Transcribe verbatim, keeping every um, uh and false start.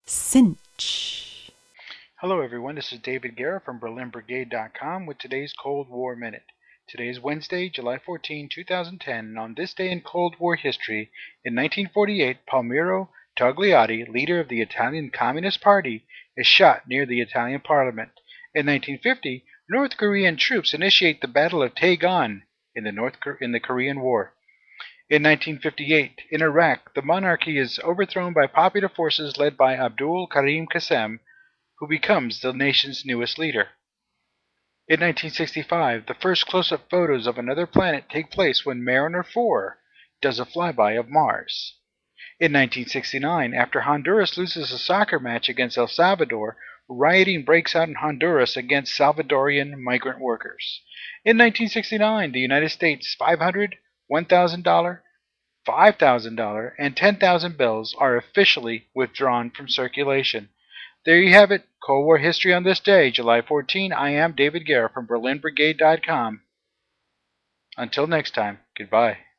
Cinch. Hello everyone, this is David Guerra from Berlin Brigade dot com with today's Cold War Minute. Today is Wednesday, July fourteenth, two thousand ten, and on this day in Cold War history, in nineteen forty-eight, Palmiro Togliatti, leader of the Italian Communist Party, is shot near the Italian Parliament. In nineteen fifty, North Korean troops initiate the Battle of Taegon in the, North, in the Korean War. In nineteen fifty-eight, in Iraq, the monarchy is overthrown by popular forces led by Abdul Karim Qasem, who becomes the nation's newest leader. In nineteen sixty-five, the first close-up photos of another planet take place when Mariner four does a flyby of Mars. In nineteen sixty-nine, after Honduras loses a soccer match against El Salvador, rioting breaks out in Honduras against Salvadorian migrant workers. In nineteen sixty-nine, the United States five hundred dollars, one thousand dollars, five thousand dollars, and ten thousand dollars bills are officially withdrawn from circulation. There you have it, Cold War history on this day, July fourteenth. I am David Guerra from Berlin Brigade dot com. Until next time, goodbye.